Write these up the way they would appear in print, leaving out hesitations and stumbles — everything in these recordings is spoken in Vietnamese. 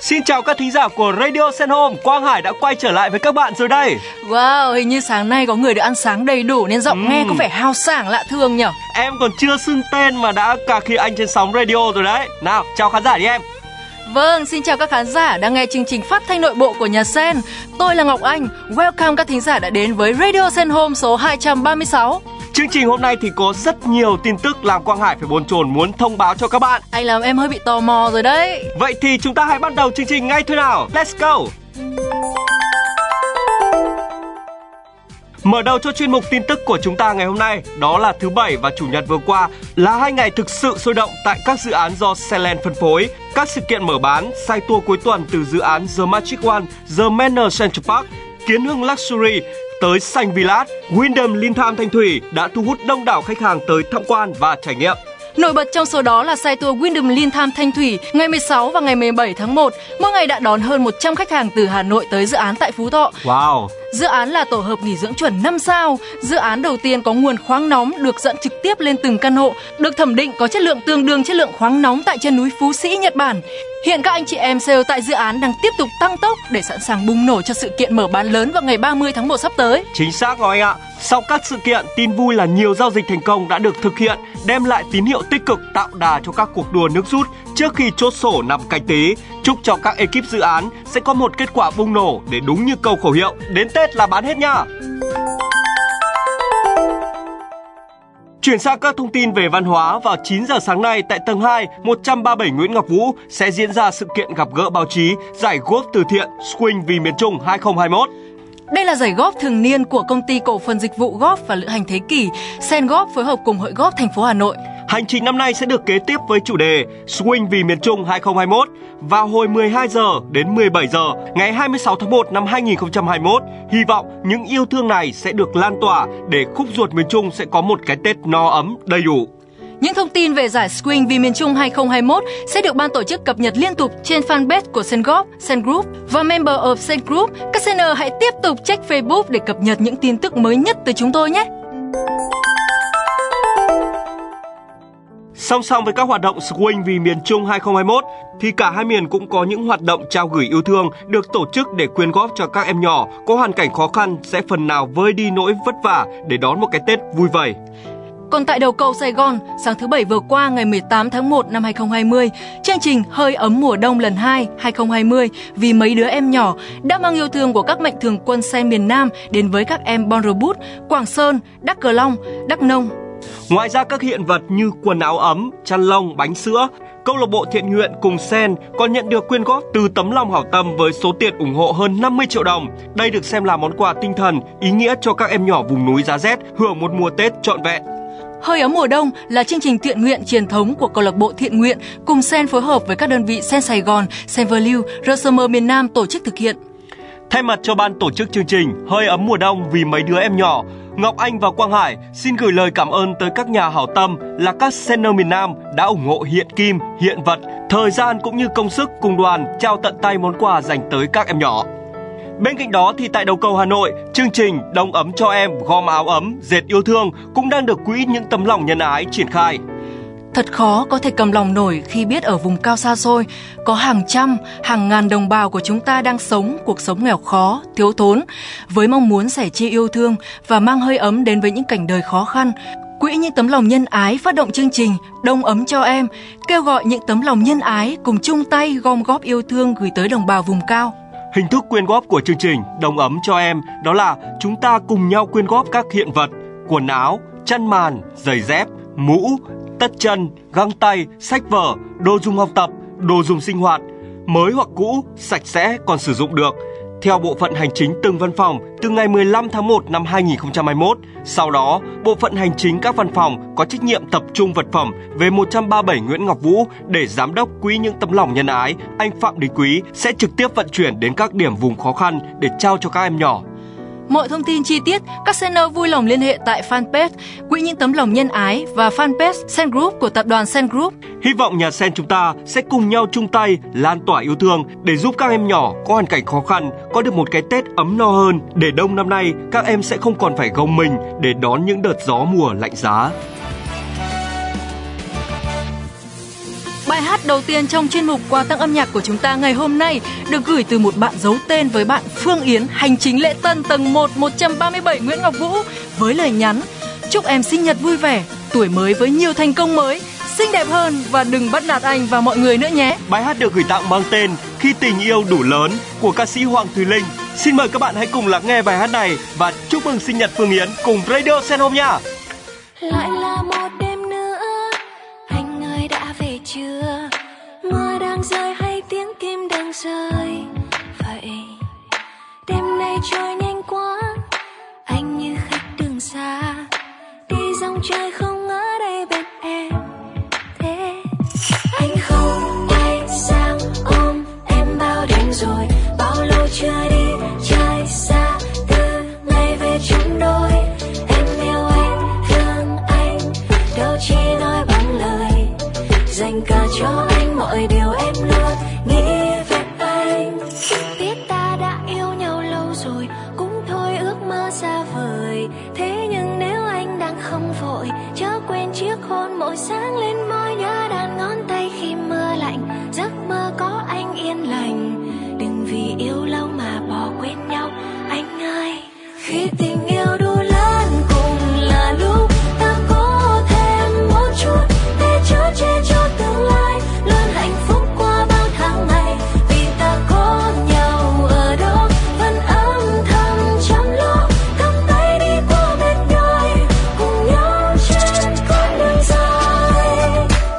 Xin chào các thính giả của Radio Sen Home, Quang Hải đã quay trở lại với các bạn rồi đây. Wow, hình như sáng nay có người được ăn sáng đầy đủ nên giọng nghe có vẻ hào sảng lạ thường nhỉ. Em còn chưa xưng tên mà đã cà khịa anh trên sóng radio rồi đấy. Nào, chào khán giả đi em. Vâng, xin chào các khán giả đang nghe chương trình phát thanh nội bộ của nhà Sen. Tôi là Ngọc Anh, welcome các thính giả đã đến với Radio Sen Home số 236. Chương trình hôm nay thì có rất nhiều tin tức làm Quang Hải phải bồn chồn muốn thông báo cho các bạn. Anh làm em hơi bị tò mò rồi đấy. Vậy thì chúng ta hãy bắt đầu chương trình ngay thôi nào. Let's go! Mở đầu cho chuyên mục tin tức của chúng ta ngày hôm nay, đó là thứ Bảy và Chủ nhật vừa qua là 2 ngày thực sự sôi động tại các dự án do Senland phân phối. Các sự kiện mở bán, side tour cuối tuần từ dự án The Magic One, The Manor Central Park, Kiến Hưng Luxury tới Xanh Village, Wyndham Lintham Thanh Thủy đã thu hút đông đảo khách hàng tới tham quan và trải nghiệm. Nổi bật trong số đó là side tour Wyndham Lintham Thanh Thủy ngày 16 và ngày 17 tháng 1. Mỗi ngày đã đón hơn 100 khách hàng từ Hà Nội tới dự án tại Phú Thọ. Wow! Dự án là tổ hợp nghỉ dưỡng chuẩn 5 sao. Dự án đầu tiên có nguồn khoáng nóng được dẫn trực tiếp lên từng căn hộ, được thẩm định có chất lượng tương đương chất lượng khoáng nóng tại chân núi Phú Sĩ, Nhật Bản. Hiện các anh chị em sale tại dự án đang tiếp tục tăng tốc để sẵn sàng bùng nổ cho sự kiện mở bán lớn vào ngày 30 tháng 1 sắp tới. Chính xác rồi anh ạ. Sau các sự kiện, tin vui là nhiều giao dịch thành công đã được thực hiện, đem lại tín hiệu tích cực tạo đà cho các cuộc đua nước rút trước khi chốt sổ năm Canh Tý. Chúc cho các ekip dự án sẽ có một kết quả bùng nổ để đúng như câu khẩu hiệu đến Tết là bán hết nha. Chuyển sang các thông tin về văn hóa, vào 9 giờ sáng nay tại tầng 2, 137 Nguyễn Ngọc Vũ sẽ diễn ra sự kiện gặp gỡ báo chí giải golf từ thiện Swing vì miền Trung 2021. Đây là giải golf thường niên của công ty cổ phần dịch vụ golf và lữ hành Thế Kỷ, Sen Golf phối hợp cùng Hội Golf thành phố Hà Nội. Hành trình năm nay sẽ được kế tiếp với chủ đề Swing vì miền Trung 2021 vào hồi 12 giờ đến 17 giờ ngày 26 tháng 1 năm 2021. Hy vọng những yêu thương này sẽ được lan tỏa để khúc ruột miền Trung sẽ có một cái Tết no ấm đầy đủ. Những thông tin về giải Swing vì miền Trung 2021 sẽ được ban tổ chức cập nhật liên tục trên fanpage của Sen Golf, Sen Group và Member of Sen Group. Các seller hãy tiếp tục check Facebook để cập nhật những tin tức mới nhất từ chúng tôi nhé. Song song với các hoạt động Swing vì miền Trung 2021 thì cả hai miền cũng có những hoạt động trao gửi yêu thương được tổ chức để quyên góp cho các em nhỏ có hoàn cảnh khó khăn sẽ phần nào vơi đi nỗi vất vả để đón một cái Tết vui vầy. Còn tại đầu cầu Sài Gòn, sáng thứ Bảy vừa qua ngày 18 tháng 1 năm 2020, chương trình Hơi ấm mùa đông lần 2 2020 vì mấy đứa em nhỏ đã mang yêu thương của các mạnh thường quân Sen miền Nam đến với các em Bon Reboot, Quảng Sơn, Đắk Cờ Long, Đắk Nông. Ngoài ra các hiện vật như quần áo ấm, chăn lông, bánh sữa, câu lạc bộ thiện nguyện cùng Sen còn nhận được quyên góp từ tấm lòng hảo tâm với số tiền ủng hộ hơn 50 triệu đồng. Đây được xem là món quà tinh thần ý nghĩa cho các em nhỏ vùng núi giá rét hưởng một mùa Tết trọn vẹn. Hơi ấm mùa đông là chương trình thiện nguyện truyền thống của câu lạc bộ thiện nguyện cùng Sen phối hợp với các đơn vị Sen Sài Gòn, Sen Value, Rosemer miền Nam tổ chức thực hiện. Thay mặt cho ban tổ chức chương trình Hơi ấm mùa đông vì mấy đứa em nhỏ, Ngọc Anh và Quang Hải xin gửi lời cảm ơn tới các nhà hảo tâm là các Senner miền Nam đã ủng hộ hiện kim, hiện vật, thời gian cũng như công sức cùng đoàn trao tận tay món quà dành tới các em nhỏ. Bên cạnh đó thì tại đầu cầu Hà Nội, chương trình Đông ấm cho em gom áo ấm, dệt yêu thương cũng đang được quỹ những tấm lòng nhân ái triển khai. Thật khó có thể cầm lòng nổi khi biết ở vùng cao xa xôi có hàng trăm, hàng ngàn đồng bào của chúng ta đang sống cuộc sống nghèo khó, thiếu thốn, với mong muốn sẻ chia yêu thương và mang hơi ấm đến với những cảnh đời khó khăn. Quỹ những tấm lòng nhân ái phát động chương trình Đông ấm cho em, kêu gọi những tấm lòng nhân ái cùng chung tay gom góp yêu thương gửi tới đồng bào vùng cao. Hình thức quyên góp của chương trình Đông ấm cho em đó là chúng ta cùng nhau quyên góp các hiện vật, quần áo, chăn màn, giày dép, mũ, tất chân, găng tay, sách vở, đồ dùng học tập, đồ dùng sinh hoạt, mới hoặc cũ, sạch sẽ còn sử dụng được, theo bộ phận hành chính từng văn phòng từ ngày 15 tháng 1 năm 2021. Sau đó, bộ phận hành chính các văn phòng có trách nhiệm tập trung vật phẩm về 137 Nguyễn Ngọc Vũ để giám đốc quỹ những tấm lòng nhân ái, anh Phạm Đình Quý sẽ trực tiếp vận chuyển đến các điểm vùng khó khăn để trao cho các em nhỏ. Mọi thông tin chi tiết, các seller vui lòng liên hệ tại fanpage Quỹ những tấm lòng nhân ái và fanpage Sen Group của tập đoàn Sen Group. Hy vọng nhà Sen chúng ta sẽ cùng nhau chung tay lan tỏa yêu thương để giúp các em nhỏ có hoàn cảnh khó khăn có được một cái Tết ấm no hơn, để đông năm nay các em sẽ không còn phải gồng mình để đón những đợt gió mùa lạnh giá. Bài hát hát đầu tiên trong chuyên mục quà tặng âm nhạc của chúng ta ngày hôm nay được gửi từ một bạn giấu tên với bạn Phương Yến, hành chính lễ tân tầng 1, 137 Nguyễn Ngọc Vũ, với lời nhắn: chúc em sinh nhật vui vẻ, tuổi mới với nhiều thành công mới, xinh đẹp hơn và đừng bắt nạt anh và mọi người nữa nhé. Bài hát được gửi tặng mang tên Khi tình yêu đủ lớn của ca sĩ Hoàng Thùy Linh. Xin mời các bạn hãy cùng lắng nghe bài hát này và chúc mừng sinh nhật Phương Yến cùng Radio Sen Home nha. Lại là một đêm nữa, anh ơi đã về chưa? Mưa đang rơi hay tiếng kim đang rơi vậy? Đêm nay trôi nhanh quá, anh như khách đường xa, đi dòng trời không ở đây bên em. Thế anh không quay sang ôm em bao đêm rồi, bao lâu chưa đi chơi xa từ ngày về chung đôi. Em yêu anh, thương anh, đâu chỉ nói bằng lời, dành cả cho anh mọi điều em luôn nghĩ về anh. Biết ta đã yêu nhau lâu rồi, cũng thôi ước mơ xa vời. Thế nhưng nếu anh đang không vội, chớ quên chiếc hôn mỗi sáng lên môi, nhớ đàn ngón tay khi mưa lạnh, giấc mơ có anh yên lành. Đừng vì yêu lâu mà bỏ quên nhau anh ơi. Khi tình yêu đủ lớn cùng là lúc ta có thêm một chút để chở che cho tương lai, luôn hạnh phúc qua bao tháng ngày. Vì ta có nhau ở đó vẫn âm thầm chăm lo, cầm tay đi qua bên đời cùng nhau trên con đường dài.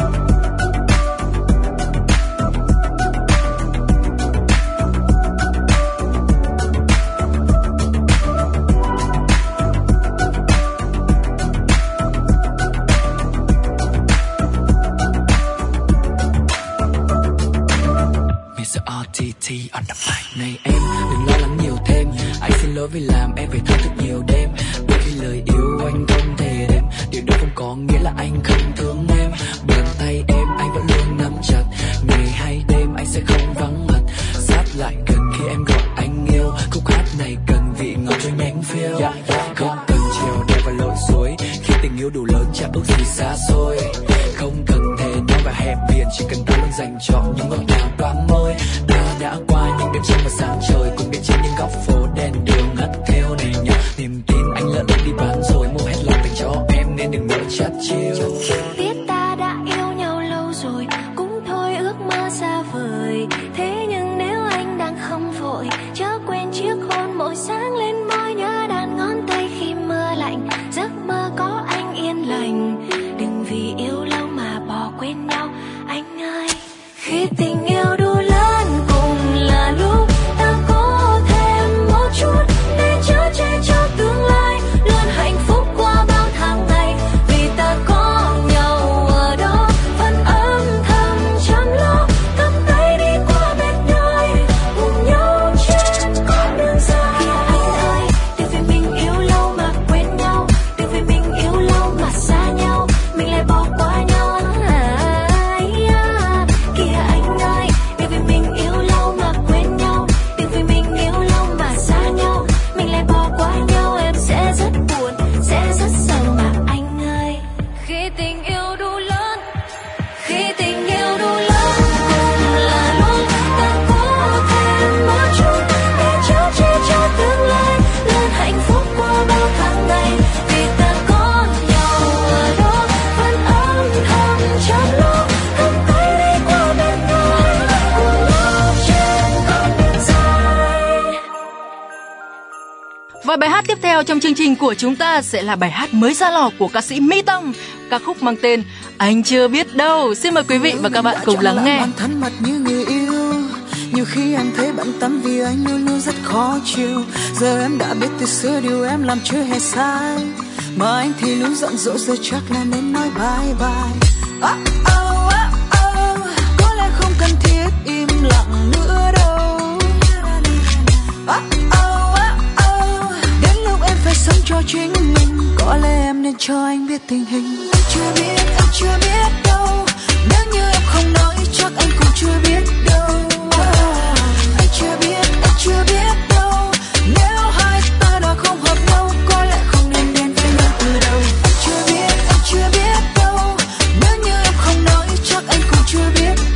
Mr. RTT on the mic. Này em đừng lo lắng nhiều thêm, anh xin lỗi vì làm em phải thức thật nhiều đêm. Bởi vì lời yêu anh không thể đếm, điều đó không có nghĩa là anh không thương em. Bàn tay em anh vẫn luôn nắm chặt, ngày hay đêm anh sẽ không vắng mặt. Sát lại gần khi em gọi anh yêu, khúc hát này cần vị ngọt cho nhánh phiêu. Không cần chiều đeo và lội suối, khi tình yêu đủ lớn chẳng ước gì xa xôi. Không cần thề nhau và hẹn biển, chỉ cần ta luôn dành chọn những ngọt ngào toáng môi. Ta đã qua những đêm trăng và sáng trời, cùng đi trên những góc phố đèn đường ngất theo này nhờ niềm tin anh lỡ lên đi bán rồi, mua hết lòng dành cho em nên đừng nỡ chát chiêu. Biết ta đã yêu nhau lâu rồi, cũng thôi ước mơ xa vời. Thế nhưng nếu anh đang không vội, chớ quên chiếc hôn mỗi sáng lên môi, nhớ đàn ngón tay khi mưa lạnh, giấc mơ có anh yên lành. Đừng vì yêu lâu mà bỏ quên nhau anh ơi. Khi tình yêu đủ lớn cùng là lúc ta có thêm một chút để chở che cho tương lai, luôn hạnh phúc qua bao tháng ngày. Vì ta có nhau ở đó vẫn âm thầm chăm lo, cầm tay đi qua bên đời cùng nhau trên con đường dài. Khi anh ơi, đừng vì mình yêu lâu mà quên nhau, đừng vì mình yêu lâu mà xa nhau, mình lại bỏ qua nhau. Kìa anh ơi, đừng vì mình yêu lâu mà quên nhau, đừng vì mình yêu lâu mà xa nhau, mình lại bỏ qua nhau. Em sẽ rất buồn, sẽ rất sầu mà anh ơi. Khi tình yêu đủ lớn, khi tình yêu đủ lớn cùng là lúc ta có thêm một chút để chở che cho tương lai, luôn hạnh phúc qua bao tháng ngày. Vì ta có nhau ở đó vẫn âm thầm chăm lo, cầm tay đi qua bên đời cùng nhau trên con đường dài. Và bài hát tiếp theo trong chương trình của chúng ta sẽ là bài hát mới ra lò của ca sĩ Mỹ Tâm, ca khúc mang tên Anh Chưa Biết Đâu. Xin mời quý vị và các bạn cùng lắng nghe. Bạn thân mật như người yêu, nhiều khi em thấy bận tâm vì anh luôn luôn rất khó chịu. Giờ em đã biết từ xưa điều em làm chưa hề sai, mà anh thì luôn giận dỗi, giờ chắc là nên nói bye bye. Có lẽ không cần thiết im lặng nữa đâu. Đến lúc em phải sống cho chính mình, có lẽ em nên cho anh biết tình hình. Anh chưa biết đâu, nếu như em không nói chắc anh cũng chưa biết đâu. Anh chưa biết đâu, nếu hai ta đã không hợp nhau, có lẽ không nên đến với nhau từ đầu. Anh chưa biết đâu, nếu như em không nói chắc anh cũng chưa biết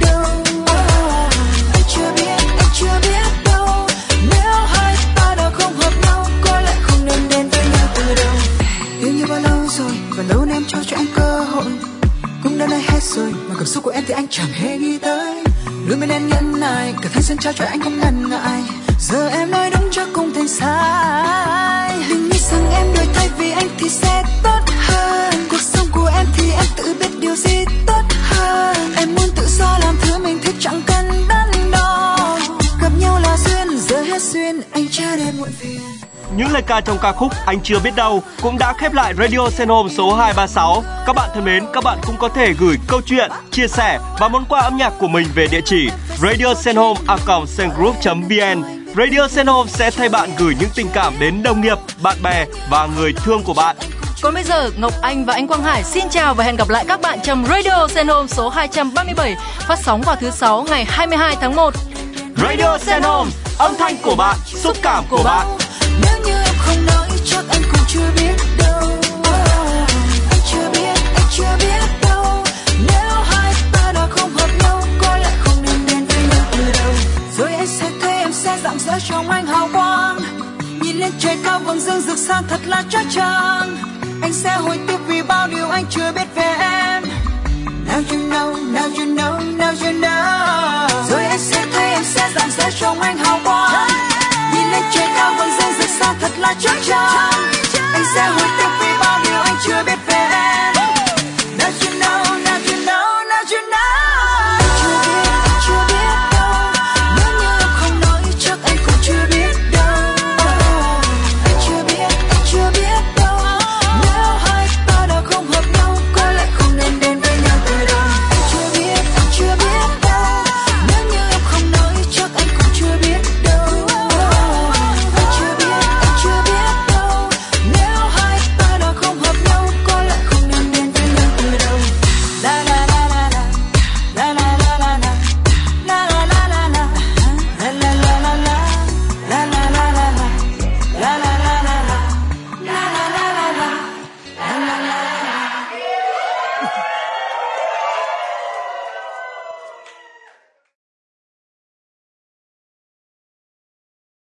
xúc của em thì anh chẳng hề nghĩ tới. Luôn bên em nhẫn nại, cả thanh xuân trao cho anh không ngần ngại. Giờ em nói đúng chắc cũng thành sai. Đừng nghĩ rằng em đổi thay vì anh thì sẽ tốt hơn. Cuộc sống của em thì em tự biết điều gì tốt hơn. Em muốn tự do làm thứ mình thích chẳng cần đắn đo. Gặp nhau là duyên, giờ hết duyên anh cha đến muộn phiền. Những lời ca trong ca khúc Anh Chưa Biết Đâu cũng đã khép lại Radio Sen Home số 236. Các bạn thân mến, các bạn cũng có thể gửi câu chuyện, chia sẻ và món quà âm nhạc của mình về địa chỉ radiosenhome@sengroup.vn. Radio Sen Home sẽ thay bạn gửi những tình cảm đến đồng nghiệp, bạn bè và người thương của bạn. Còn bây giờ, Ngọc Anh và anh Quang Hải xin chào và hẹn gặp lại các bạn trong Radio Sen Home số 237 phát sóng vào thứ 6 ngày 22 tháng 1. Radio Sen Home, âm thanh của bạn, xúc cảm của bạn. Nếu như em không nói chắc anh cũng chưa biết đâu. Anh chưa biết đâu. Nếu hai ta đã không hợp nhau, có lẽ không nên đến với nhau từ đầu. Rồi anh sẽ thấy em sẽ rạng rỡ trong anh hào quang. Nhìn lên trời cao vầng dương rực sáng thật là chói chang. Anh sẽ hối tiếc vì bao điều anh chưa biết về em. Now you know, now you know, now you know. Rồi anh sẽ thấy em sẽ rạng rỡ trong anh hào quang. Nhìn lên trời cao vầng dương rực sáng thật là chói chang. Anh sẽ hối tiếc vì bao điều anh chưa biết về em.